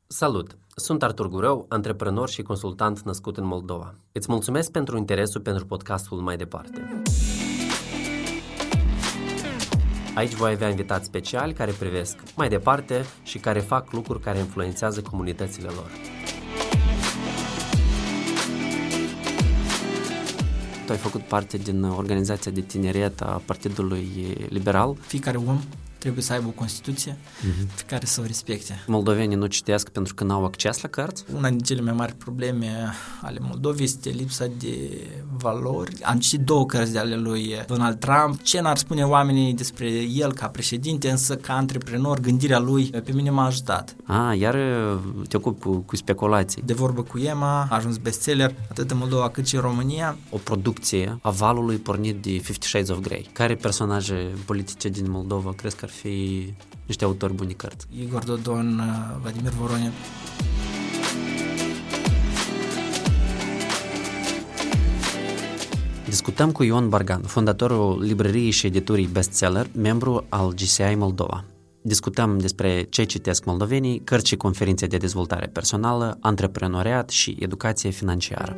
Salut! Sunt Artur Gurău, antreprenor și consultant născut în Moldova. Îți mulțumesc pentru interesul pentru podcastul Mai Departe. Aici voi avea invitați speciali care privesc mai departe și care fac lucruri care influențează comunitățile lor. Tu ai făcut parte din organizația de tineret a Partidului Liberal. Fiecare om trebuie să aibă o Constituție pe care să o respecte. Moldovenii nu citesc pentru că n-au acces la cărți? Una din cele mai mari probleme ale Moldovei este lipsa de valori. Am citit 2 cărți de ale lui Donald Trump. Ce n-ar spune oamenii despre el ca președinte, însă ca antreprenor, gândirea lui pe mine m-a ajutat. Iar te ocupi cu speculații. De vorbă cu Ema, a ajuns bestseller atât în Moldova cât și în România. O producție a valului pornit de 50 Shades of Grey. Care personaje politice din Moldova crezi că ar fi niște autori buni cărți? Igor Dodon, Vladimir Voronin. Discutăm cu Ion Bargan, fondatorul librăriei și editurii Bestseller, membru al GCI Moldova. Discutăm despre ce citesc moldovenii, cărți și conferințe de dezvoltare personală, antreprenoriat și educație financiară.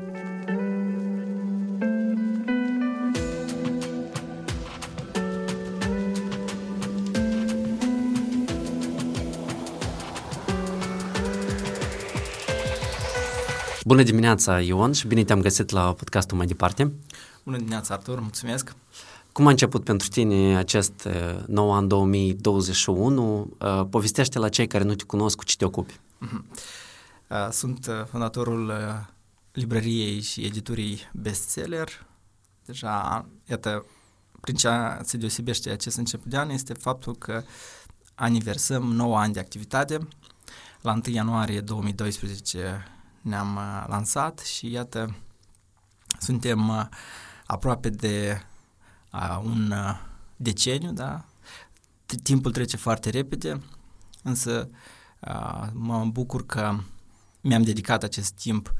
Bună dimineața, Ion, și bine te-am găsit la podcastul Mai Departe. Bună dimineața, Artur, mulțumesc. Cum a început pentru tine acest nou an 2021? Povestește la cei care nu te cunosc cu ce te ocupi. Sunt fondatorul librăriei și editurii Bestseller. Deja, iată, prin ce se deosebește acest început de an este faptul că aniversăm 9 ani de activitate. La 1 ianuarie 2012 ne-am lansat și iată, suntem aproape de un deceniu, da? Timpul trece foarte repede, însă mă bucur că mi-am dedicat acest timp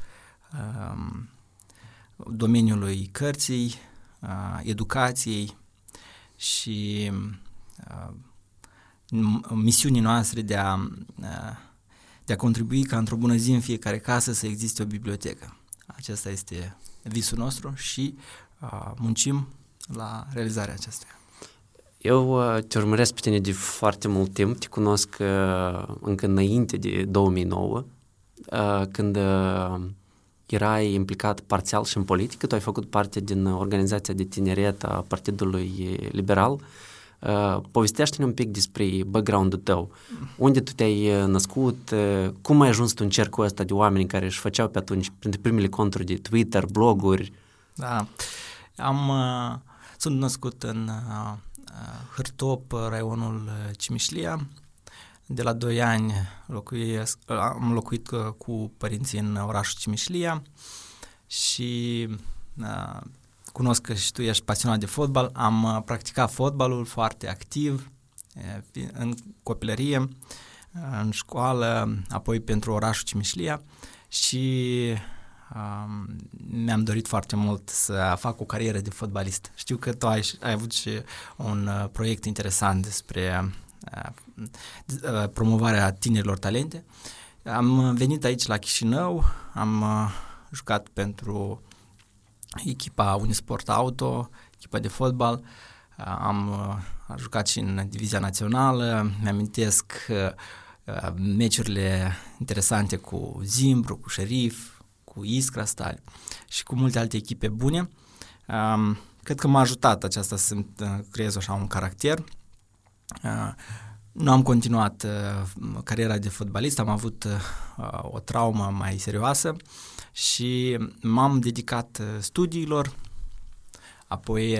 domeniului cărții, educației și misiunii noastre de a contribui ca într-o bună zi în fiecare casă să existe o bibliotecă. Acesta este visul nostru și muncim la realizarea acestuia. Eu te urmăresc pe tine de foarte mult timp, te cunosc încă înainte de 2009, când erai implicat parțial și în politică. Tu ai făcut parte din organizația de tineret a Partidului Liberal. Povestește-ne un pic despre background-ul tău. Unde tu te-ai născut? Cum ai ajuns tu în cercul ăsta de oameni care își făceau pe atunci printre primele conturi de Twitter, bloguri? Da, sunt născut în Hârtop, raionul Cimișlia. De la 2 ani am locuit cu părinții în orașul Cimișlia și cunosc că și tu ești pasionat de fotbal. Am practicat fotbalul foarte activ în copilărie, în școală, apoi pentru orașul Cimișlia și mi-am dorit foarte mult să fac o carieră de fotbalist. Știu că tu ai avut și un proiect interesant despre promovarea tinerilor talente. Am venit aici la Chișinău, am jucat pentru echipa Unisport Auto, echipa de fotbal, am jucat și în divizia națională, mi-amintesc meciurile interesante cu Zimbru, cu Șerif, cu Iskra Stal și cu multe alte echipe bune. Cred că m-a ajutat aceasta să creez așa un caracter. Nu am continuat cariera de fotbalist, am avut o traumă mai serioasă și m-am dedicat studiilor, apoi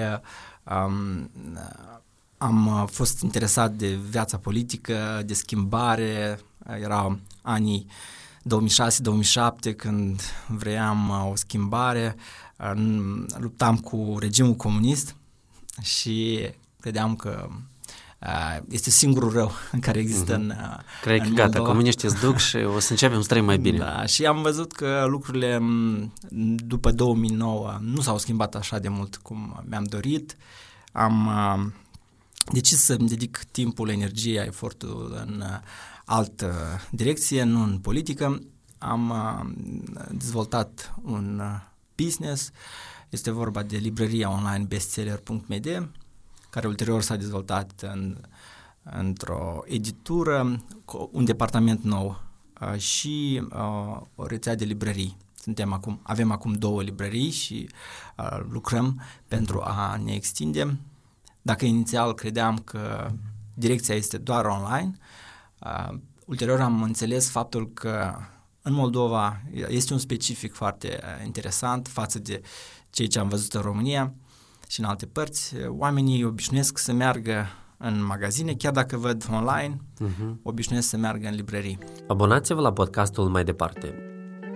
am fost interesat de viața politică, de schimbare, erau anii 2006-2007 când vreau o schimbare, luptam cu regimul comunist și credeam că este singurul rău în care există în Cred că gata, comuniștii îți duc și o să începem să trăim mai bine. Da, și am văzut că lucrurile după 2009 nu s-au schimbat așa de mult cum mi-am dorit. Am decis să-mi dedic timpul, energia, efortul în altă direcție, nu în politică. Am dezvoltat un business, este vorba de librăria online bestseller.md, care ulterior s-a dezvoltat într-o editură, un departament nou și o rețea de librării. Avem acum 2 librării și lucrăm pentru a ne extinde. Dacă inițial credeam că direcția este doar online, ulterior am înțeles faptul că în Moldova este un specific foarte interesant față de ceea ce am văzut în România și în alte părți. Oamenii obișnuiesc să meargă în magazine, chiar dacă văd online, obișnuiesc să meargă în librării. Abonați-vă la podcastul Mai Departe.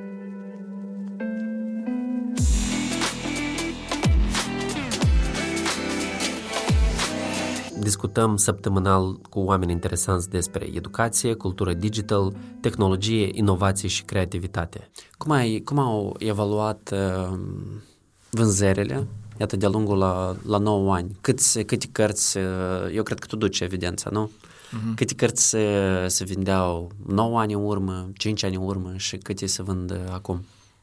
Discutăm săptămânal cu oameni interesanți despre educație, cultură digital, tehnologie, inovație și creativitate. Cum au evaluat vânzările, iată, de-a lungul la 9 ani? Câte cărți, eu cred că tu duci evidența, nu? Câte cărți se vindeau 9 ani în urmă, 5 ani în urmă și câte se vând acum?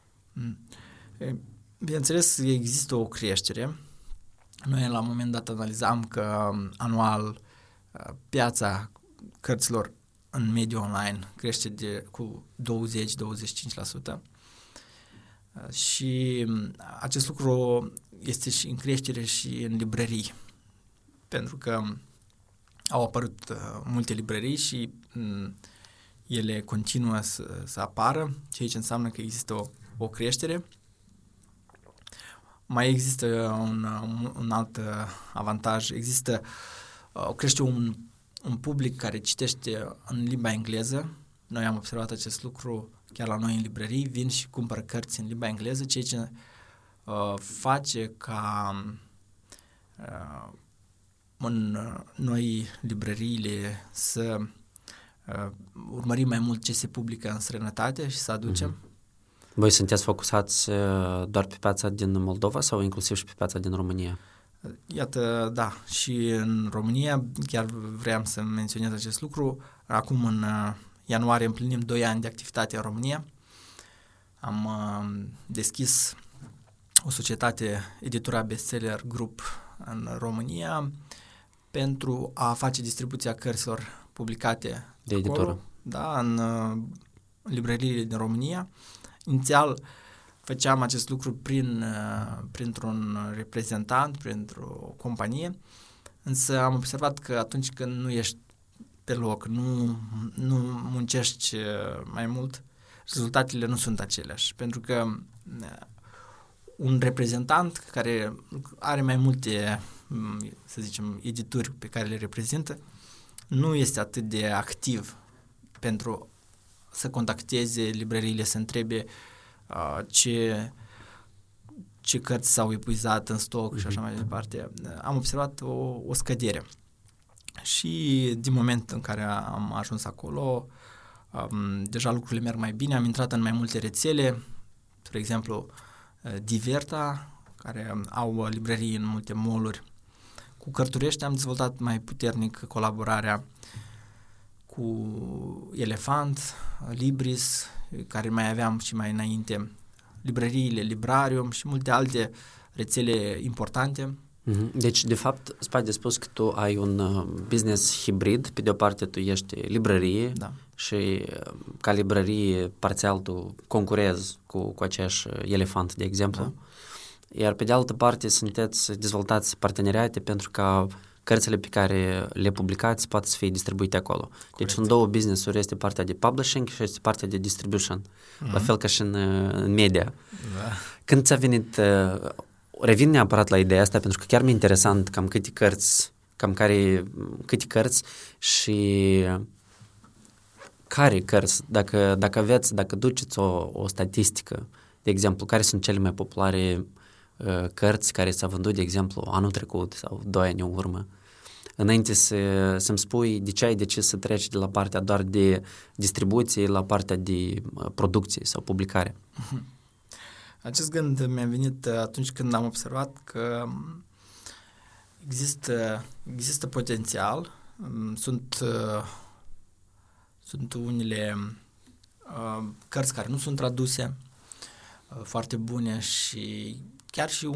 Bineînțeles, există o creștere. Noi la un moment dat analizam că anual piața cărților în mediul online crește cu 20-25%. Și acest lucru este și în creștere și în librării, pentru că au apărut multe librării și ele continuă să apară, ceea ce înseamnă că există o creștere. Mai există un alt avantaj, crește un public care citește în limba engleză. Noi am observat acest lucru chiar la noi în librării, vin și cumpără cărți în limba engleză, ceea ce face ca în noi librăriile să urmărim mai mult ce se publică în străinătate și să aducem. Voi sunteți focusați doar pe piața din Moldova sau inclusiv și pe piața din România? Iată, da, și în România, chiar vreau să menționez acest lucru. Acum în ianuarie împlinim 2 ani de activitate în România. Am deschis o societate, Editura Bestseller Group în România, pentru a face distribuția cărților publicate de editură. Da, în librăriile din România. Inițial făceam acest lucru printr-un reprezentant, printr-o companie, însă am observat că atunci când nu ești pe loc, nu muncești mai mult, rezultatele nu sunt aceleași, pentru că un reprezentant care are mai multe, să zicem, edituri pe care le reprezintă, nu este atât de activ pentru să contacteze librăriile, să întrebe ce cărți s-au epuizat în stoc și așa mai departe. Am observat o scădere. Și din moment în care am ajuns acolo, deja lucrurile merg mai bine, am intrat în mai multe rețele, spre exemplu Diverta, care au librării în multe mall-uri. Cu Cărturești am dezvoltat mai puternic colaborarea cu Elefant, Libris, care mai aveam și mai înainte, librăriile Librarium și multe alte rețele importante. Deci, de fapt, spate de spus că tu ai un business hibrid, pe de o parte tu ești librărie, da, și ca librărie parțial tu concurezi cu aceeași Elefant, de exemplu, da, iar pe de altă parte dezvoltați parteneriate pentru ca cărțile pe care le publicați poate să fie distribuite acolo. Corect. Deci sunt 2 business-uri, este partea de publishing și este partea de distribution, la fel ca și în media. Da. Când ți-a venit, revin neapărat la ideea asta, pentru că chiar mi-e interesant câte cărți și care cărți, dacă duceți o statistică, de exemplu, care sunt cele mai populare cărți care s-au vândut, de exemplu, anul trecut sau 2 ani în urmă, înainte să-mi spui de ce ai decis să treci de la partea doar de distribuție la partea de producție sau publicare. Acest gând mi-a venit atunci când am observat că există potențial, sunt unele cărți care nu sunt traduse, foarte bune, și chiar și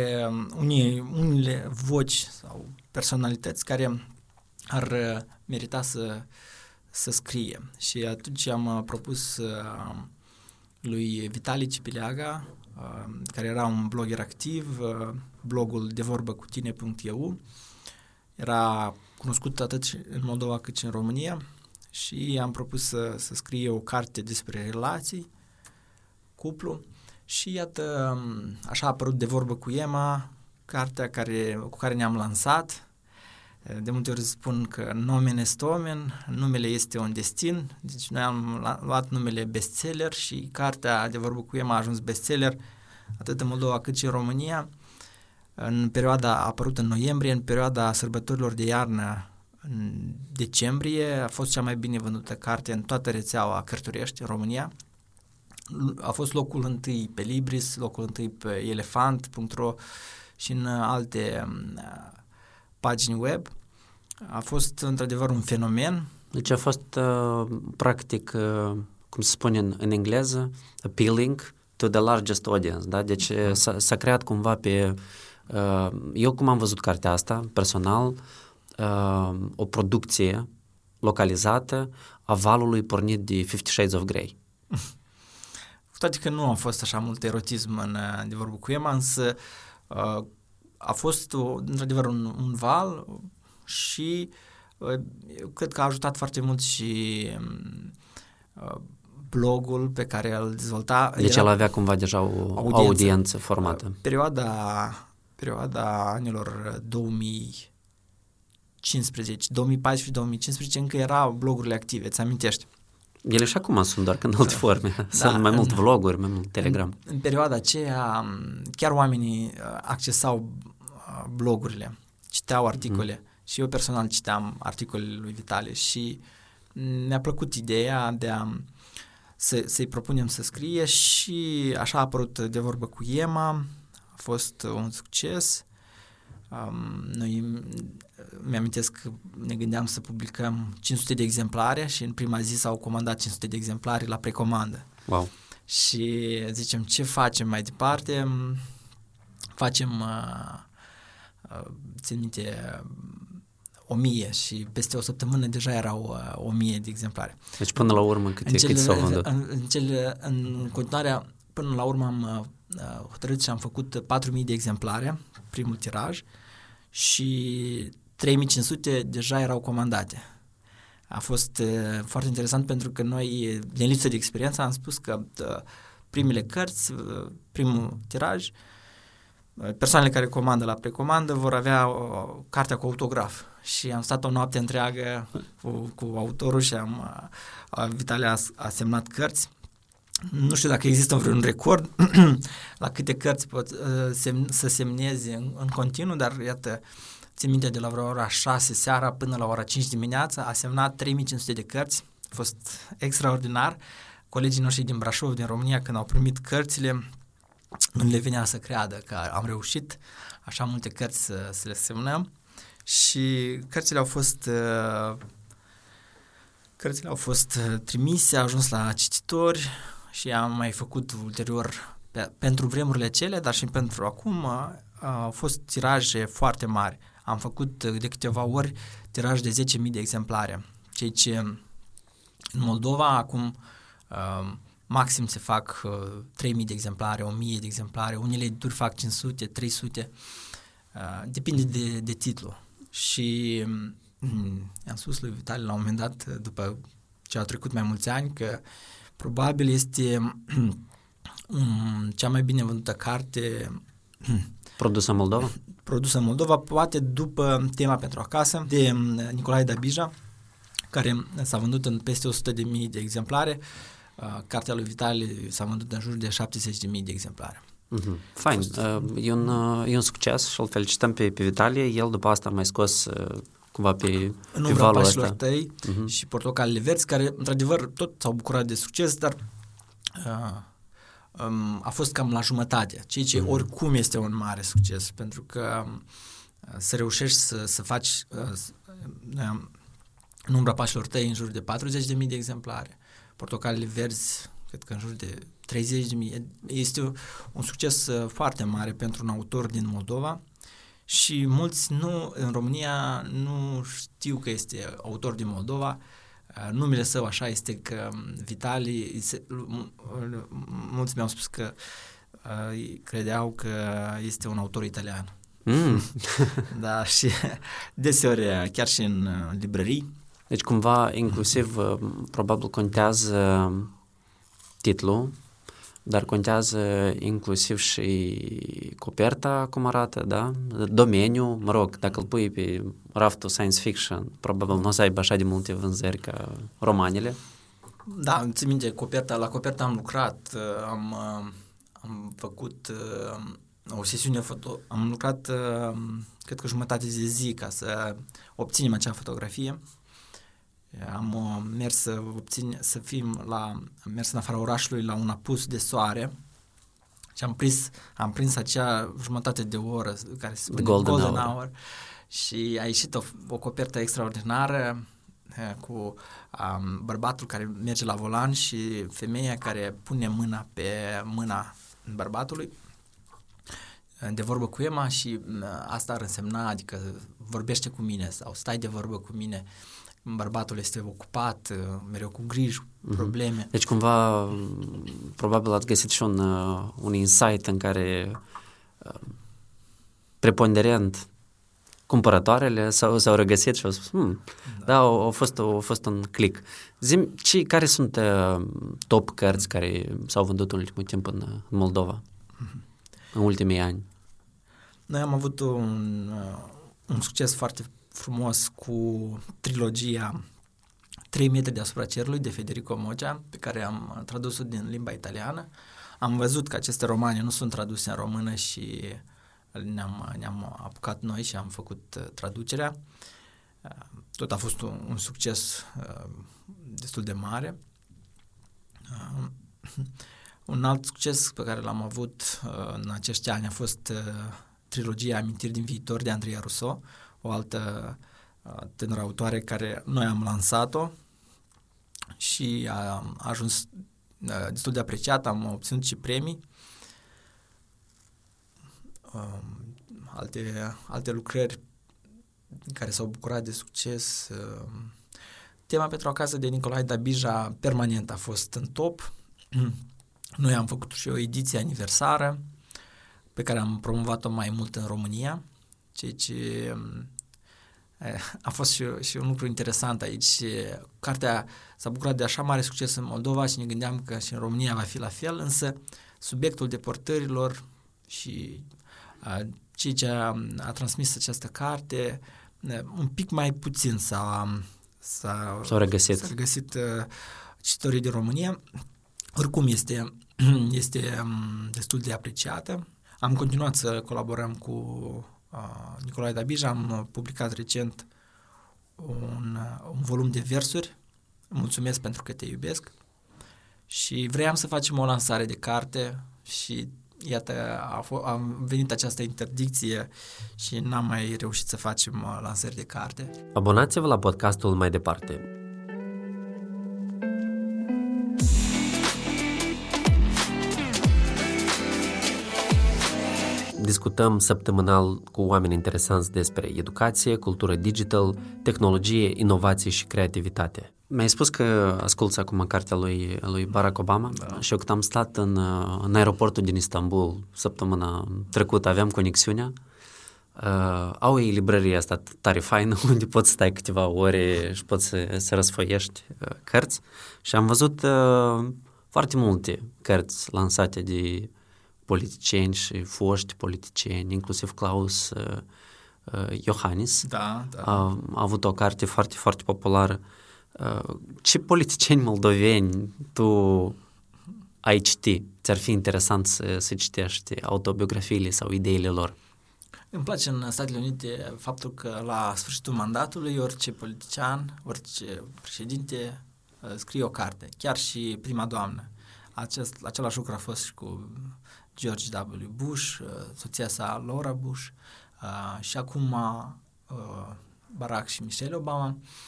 unele voci sau personalități care ar merita să scrie. Și atunci am propus lui Vitali Cipileaga, care era un blogger activ, blogul devorbăcutine.eu, era cunoscut atât în Moldova cât și în România, și am propus să scrie o carte despre relații, cuplu, și iată, așa a apărut De vorbă cu Ema, cartea cu care ne-am lansat. De multe ori spun că nomen est omen, numele este un destin, deci noi am luat numele bestseller și cartea De vorbă cu Ema a ajuns bestseller atât în Moldova cât și în România. În perioada, a apărut în noiembrie, în perioada sărbătorilor de iarnă, în decembrie, a fost cea mai bine vândută carte în toată rețeaua Cărturești în România. A fost locul întâi pe Libris, locul întâi pe elefant.ro și în alte pagini web. A fost într-adevăr un fenomen. Deci a fost practic, cum se spune în engleză, appealing to the largest audience, da? Deci s-a creat cumva pe... eu cum am văzut cartea asta, personal, o producție localizată a valului pornit de 50 Shades of Grey. Cu toate că nu a fost așa mult erotism în De vorbă cu Ema, însă a fost într-adevăr un val și eu cred că a ajutat foarte mult și blogul pe care îl dezvolta. Deci el avea cumva deja o audiență formată. Perioada anilor 2014-2015 încă erau blogurile active, îți amintești? Ele și acum sunt doar că în alte forme. Sunt mai mult vloguri, mai mult Telegram. În perioada aceea chiar oamenii accesau blogurile, citeau articole și eu personal citeam articolele lui Vitali și mi-a plăcut ideea de să-i propunem să scrie și așa a apărut De vorbă cu Ema, a fost un succes. Noi mi-amintesc că ne gândeam să publicăm 500 de exemplare și în prima zi s-au comandat 500 de exemplare la precomandă. Wow! Și zicem, ce facem mai departe? Facem, țin minte, 1000 și peste o săptămână deja erau 1000 de exemplare. Deci până la urmă cât s-au vândut? În continuare, până la urmă am hotărât și am făcut 4000 de exemplare, primul tiraj, și 3500 deja erau comandate. A fost foarte interesant pentru că noi, din lipsă de experiență, am spus că primele cărți, primul tiraj, persoanele care comandă la precomandă vor avea cartea cu autograf. Și am stat o noapte întreagă cu autorul și Vitali a semnat cărți. Nu știu dacă există vreun record la câte cărți pot să semneze în continuu, dar iată, țin minte, de la vreo ora 6 seara până la ora 5 dimineața a semnat 3500 de cărți. A fost extraordinar. Colegii noștri din Brașov, din România, când au primit cărțile, nu le venea să creadă că am reușit așa multe cărți să le semnăm. Și cărțile au fost trimise, au ajuns la cititori și am mai făcut ulterior pentru vremurile acelea, dar și pentru acum au fost tiraje foarte mari. Am făcut de câteva ori tiraj de 10.000 de exemplare, ceea ce în Moldova acum maxim se fac 3.000 de exemplare, 1.000 de exemplare, unele edituri fac 500, 300, depinde de titlu. Și am spus lui Vitali la un moment dat, după ce au trecut mai mulți ani, că probabil este cea mai bine vândută carte produsă în Moldova? Produsă în Moldova, poate după Tema pentru acasă, de Nicolae Dabija, care s-a vândut în peste 100.000 de exemplare. Cartea lui Vitali s-a vândut în jur de 70.000 de exemplare. Fain. E un succes și îl felicităm pe Vitali. El după asta a mai scos cumva pe valul ăsta tăi și Portocalele verzi, care într-adevăr tot s-au bucurat de succes, dar a fost cam la jumătate, ceea ce oricum este un mare succes, pentru că să reușești să faci, În umbra pașilor tăi, în jur de 40.000 de exemplare. Portocalele verzi, cred că în jur de 30.000. Este un succes foarte mare pentru un autor din Moldova și mulți în România nu știu că este autor din Moldova. Numele său așa este că Vitali, mulți mi-au spus că credeau că este un autor italian. Da, și deseori chiar și în librării. Deci cumva inclusiv probabil contează titlul, dar contează inclusiv și coperta cum arată, da? Domeniul, mă rog, dacă îl pui pe raftul science fiction, probabil nu o să aibă așa de multe vânzări ca romanele. Da, țin minte, la coperta am lucrat, am făcut o sesiune foto, am lucrat cred că jumătate de zi ca să obținem acea fotografie. Am mers am mers în afara orașului la un apus de soare și am prins acea jumătate de oră care se spune Golden Hour și a ieșit o copertă extraordinară cu bărbatul care merge la volan și femeia care pune mâna pe mâna bărbatului de vorbă cu Emma și asta ar însemna, adică vorbește cu mine sau stai de vorbă cu mine. Bărbatul este ocupat, mereu cu griji, probleme. Deci cumva, probabil ați găsit și un insight în care preponderent cumpărătoarele s-au regăsit și au spus, da, a fost un click. Zi-mi, care sunt top cărți care s-au vândut în ultimul timp în Moldova, în ultimii ani? Noi am avut un succes foarte frumos cu trilogia 3 metri deasupra cerului de Federico Moggia, pe care am tradus-o din limba italiană. Am văzut că aceste romane nu sunt traduse în română și ne-am apucat noi și am făcut traducerea. Tot a fost un succes destul de mare. Un alt succes pe care l-am avut în acești ani a fost trilogia Amintiri din viitor de Andreea Rousseau, o altă tânără autoare care noi am lansat-o și a ajuns destul de apreciat, am obținut și premii. Alte lucrări care s-au bucurat de succes. Tema pentru acasă de Nicolae Dabija permanent a fost în top. Noi am făcut și o ediție aniversară pe care am promovat-o mai mult în România, ceea ce a fost și un lucru interesant aici. Cartea s-a bucurat de așa mare succes în Moldova și ne gândeam că și în România va fi la fel, însă subiectul deportărilor și ceea ce a transmis această carte un pic mai puțin s-au regăsit cititorii din România. Oricum este destul de apreciată. Am continuat să colaborăm cu Nicolae Dabija, am publicat recent un volum de versuri, Mulțumesc pentru că te iubesc, și vreau să facem o lansare de carte și iată, a venit această interdicție și n-am mai reușit să facem lansări de carte. Abonați-vă la podcastul Mai Departe. Discutăm săptămânal cu oameni interesanți despre educație, cultură digital, tehnologie, inovație și creativitate. Mi-ai spus că asculți acum cartea lui Barack Obama, da. Și eu când am stat în aeroportul din Istanbul săptămâna trecută, aveam conexiunea, au ei librăria asta tare faină unde poți stai câteva ore și poți să răsfoiești cărți și am văzut foarte multe cărți lansate de politicieni și foști politicieni, inclusiv Klaus Iohannis. Da. A avut o carte foarte, foarte populară. Ce politicieni moldoveni tu ai citi? Ți-ar fi interesant să citești autobiografiile sau ideile lor? Îmi place în Statele Unite faptul că la sfârșitul mandatului orice politician, orice președinte scrie o carte, chiar și prima doamnă. Același lucru a fost și cu George W. Bush, soția sa Laura Bush și acum Barack și Michelle Obama.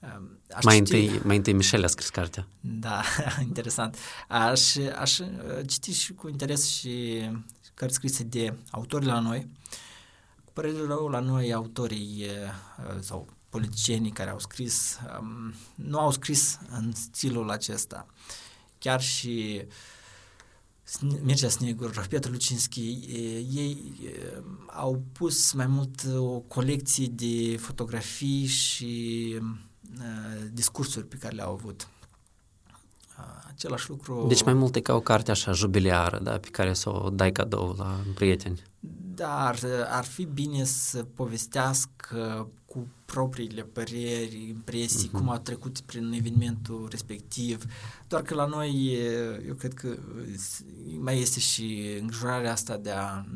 Mai întâi Michel a scris cartea. Da, interesant. Aș citi și cu interes și cărți scrise de autori la noi. Cu părerea rău, la noi autorii sau politicienii care au scris nu au scris în stilul acesta. Chiar și Mircea Snegur, Piotr Lucinski, ei au pus mai mult o colecție de fotografii și discursuri pe care le-au avut. Același lucru... Deci mai mult e ca o carte așa jubiliară, da, pe care să o dai cadou la prieteni. Dar ar fi bine să povestească cu propriile păreri, impresii, cum au trecut prin evenimentul respectiv. Doar că la noi, eu cred că mai este și îngrijorarea asta de a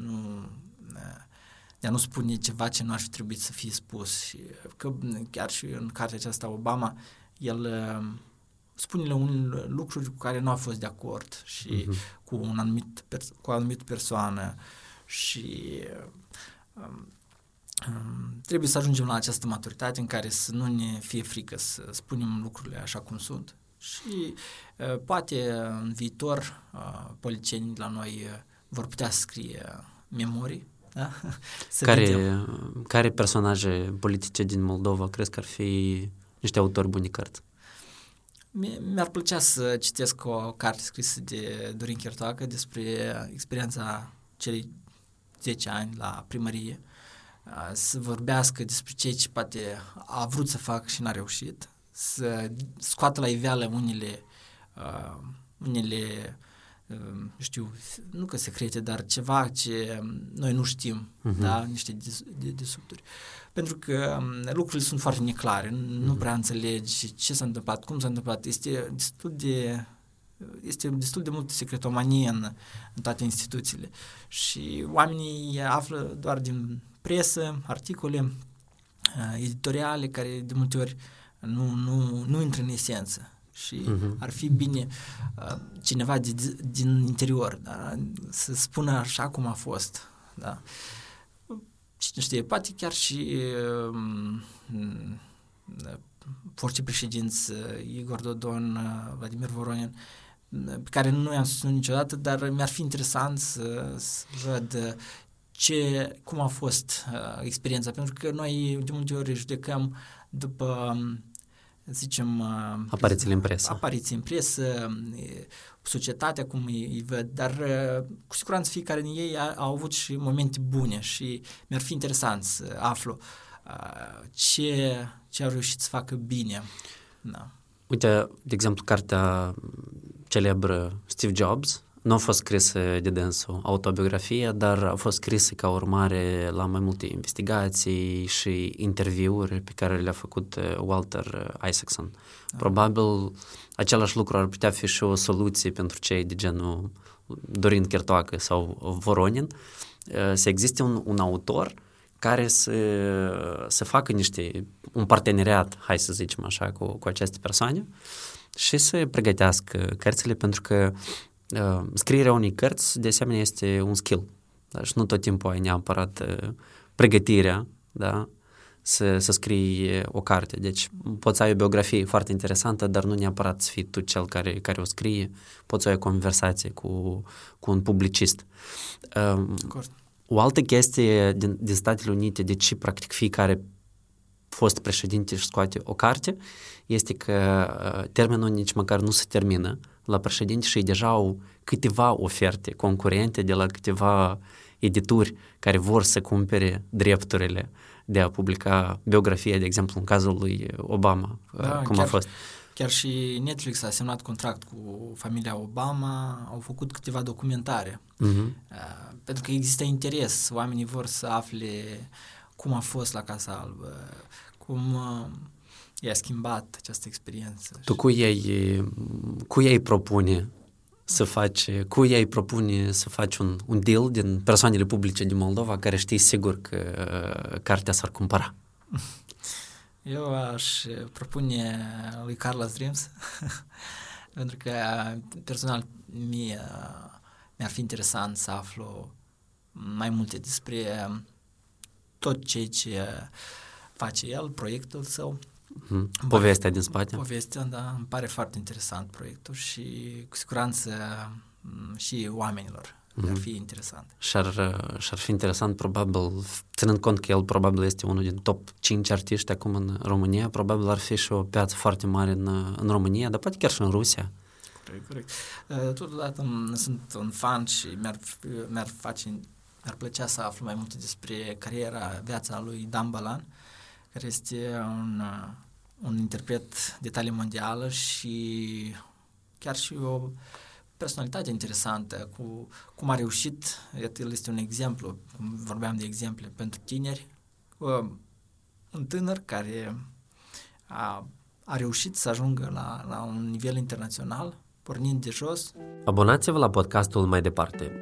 nu spune ceva ce nu ar fi trebuit să fie spus. Și că chiar și în cartea aceasta Obama, el spune lucruri cu care nu a fost de acord și cu o anumită persoană și trebuie să ajungem la această maturitate în care să nu ne fie frică să spunem lucrurile așa cum sunt și poate în viitor politicienii la noi vor putea scrie memorii. Da? Care personaje politice din Moldova crezi că ar fi niște autori buni cărți? Mi-ar plăcea să citesc o carte scrisă de Dorin Chertoacă despre experiența celei 10 ani la primărie, să vorbească despre ceea ce poate a vrut să facă și n-a reușit, să scoată la iveală unele știu, nu că secrete, dar ceva ce noi nu știm, da? Niște desubturi. Pentru că lucrurile sunt foarte neclare, nu prea înțelegi ce s-a întâmplat, cum s-a întâmplat, este destul de multă secretomanie în toate instituțiile și oamenii află doar din presă, articole editoriale care de multe ori nu intră în esență și ar fi bine cineva din interior, da? Să spună așa cum a fost. Da? Cine știe, poate chiar și forții președinți Igor Dodon, Vladimir Voronin, pe care nu i-am susținut niciodată, dar mi-ar fi interesant să văd cum a fost experiența, pentru că noi de multe ori judecăm după, zicem, apariții în presă, societatea cum îi văd, dar cu siguranță fiecare din ei au avut și momente bune și mi-ar fi interesant să aflu ce au reușit să facă bine. Da. Uite, de exemplu, cartea celebră Steve Jobs nu a fost scrisă de dânsul autobiografie, dar a fost scrisă ca urmare la mai multe investigații și interviuri pe care le-a făcut Walter Isaacson. Probabil același lucru ar putea fi și o soluție pentru cei de genul Dorin Chertoacă sau Voronin, să existe un autor care să facă un parteneriat, hai să zicem așa, cu aceste persoane și să pregătească cărțile, pentru că scrierea unei cărți de asemenea este un skill, da? Și nu tot timpul ai neapărat pregătirea, da? Să scrii o carte. Deci poți să ai o biografie foarte interesantă, dar nu neapărat să fii tu cel care o scrie, poți să ai o conversație cu un publicist. O altă chestie din Statele Unite, de ce practic fiecare fost președinte și scoate o carte, este că termenul nici măcar nu se termină la președinte și deja au câteva oferte concurente de la câteva edituri care vor să cumpere drepturile de a publica biografia, de exemplu, în cazul lui Obama, cum a fost. Chiar și Netflix a semnat contract cu familia Obama, au făcut câteva documentare. Pentru că există interes, oamenii vor să afle cum a fost la Casa Albă, cum i-a schimbat această experiență. Tu cu ei propune să faci un deal din persoanele publice din Moldova care știi sigur că cartea s-ar cumpăra? Eu aș propune lui Carlos Dreams pentru că personal mi-ar fi interesant să aflu mai multe despre tot ce face el, proiectul său Povestea din spate. Povestea, da, îmi pare foarte interesant proiectul și cu siguranță și oamenilor ar fi interesant. Și-ar fi interesant, probabil, ținând cont că el probabil este unul din top 5 artiști acum în România, probabil ar fi și o piață foarte mare în România, dar poate chiar și în Rusia. Corect. Totodată sunt un fan și mi-ar plăcea să aflu mai multe despre viața lui Dan Balan, care este un interpret de talie mondială și chiar și o personalitate interesantă, cum a reușit, el este un exemplu, cum vorbeam de exemple pentru tineri, un tânăr care a reușit să ajungă la un nivel internațional, pornind de jos. Abonați-vă la podcastul Mai Departe.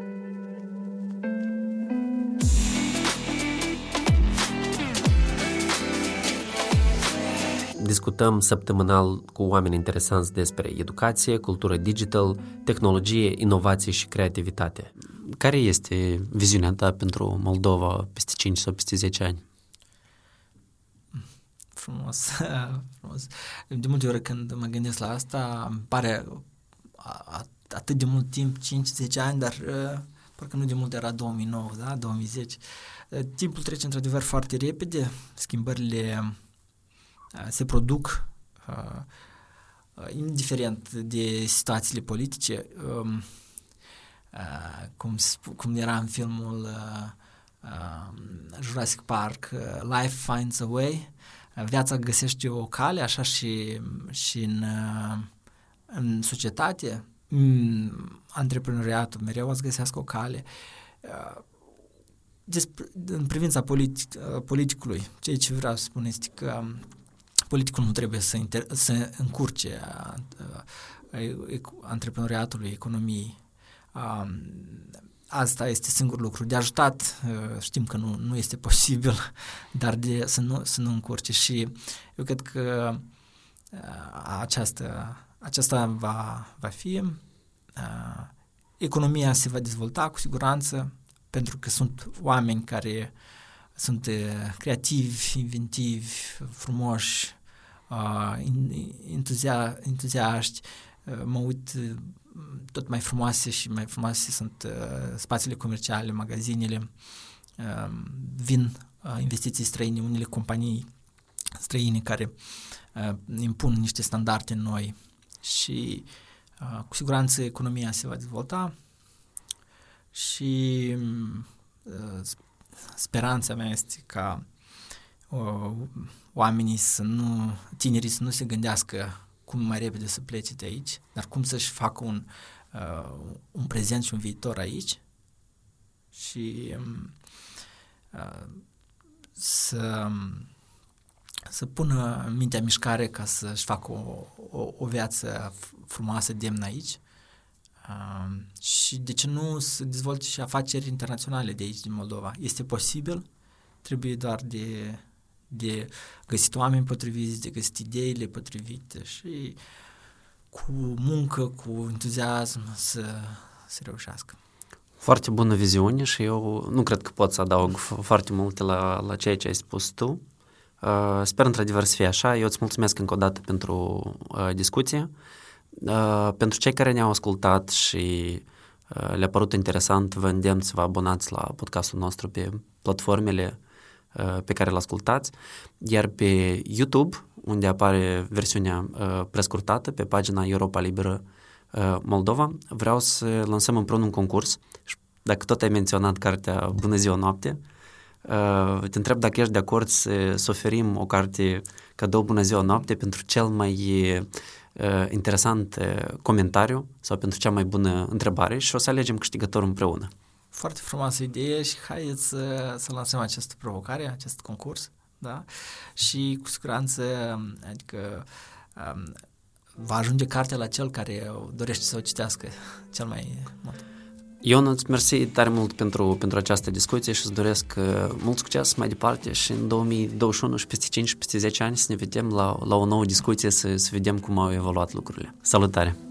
Discutăm săptămânal cu oameni interesanți despre educație, cultură digital, tehnologie, inovație și creativitate. Care este viziunea ta pentru Moldova peste 5 sau peste 10 ani? Frumos. De multe ori când mă gândesc la asta, îmi pare atât de mult timp, 5-10 ani, dar parcă nu de mult era 2009, da? 2010. Timpul trece într-adevăr foarte repede, schimbările se produc indiferent de situațiile politice, cum era în filmul Jurassic Park, Life Finds a Way, viața găsește o cale, așa și în societate, antreprenoriatul mereu o să găsească o cale. În privința politicului, ceea ce vreau să spun este că politicul nu trebuie să încurce antreprenoriatului, economiei. Asta este singurul lucru. De ajutat, știm că nu este posibil, dar să nu încurce. Și eu cred că aceasta va fi. Economia se va dezvolta cu siguranță, pentru că sunt oameni care sunt creativi, inventivi, frumoși, entuziaști. Mă uit, tot mai frumoase și mai frumoase sunt spațiile comerciale, magazinele, vin investiții străine, unele companii străine care impun niște standarde noi și cu siguranță economia se va dezvolta și speranța mea este ca oamenii tinerii să nu se gândească cum mai repede să plece de aici, dar cum să-și facă un prezent și un viitor aici și să pună mintea în mișcare ca să-și facă o viață frumoasă, demnă aici. Și de ce nu să dezvolte și afaceri internaționale de aici, din Moldova? Este posibil, trebuie doar de găsit oameni potriviți, de găsit ideile potrivite și cu muncă, cu entuziasm să reușească. Foarte bună viziune și eu nu cred că pot să adaug foarte multe la ceea ce ai spus tu. Sper într-adevăr să fie așa. Eu îți mulțumesc încă o dată pentru discuție. Pentru cei care ne-au ascultat și le-a părut interesant, vă îndemn să vă abonați la podcastul nostru pe platformele pe care îl ascultați, iar pe YouTube, unde apare versiunea prescurtată pe pagina Europa Liberă Moldova, vreau să lansăm împreună un concurs. Dacă tot ai menționat cartea Bună ziua noapte, te întreb dacă ești de acord să oferim o carte cadou Bună ziua noapte pentru cel mai interesant comentariu sau pentru cea mai bună întrebare și o să alegem câștigătorul împreună. Foarte frumoasă idee și haideți să lansăm această provocare, acest concurs, da? Și cu siguranță, adică va ajunge cartea la cel care dorește să o citească cel mai mult. Ion, îți mersi tare mult pentru această discuție și îți doresc mult succes mai departe și în 2021 și peste 5 și peste 10 ani să ne vedem la o nouă discuție, să vedem cum au evoluat lucrurile. Salutare!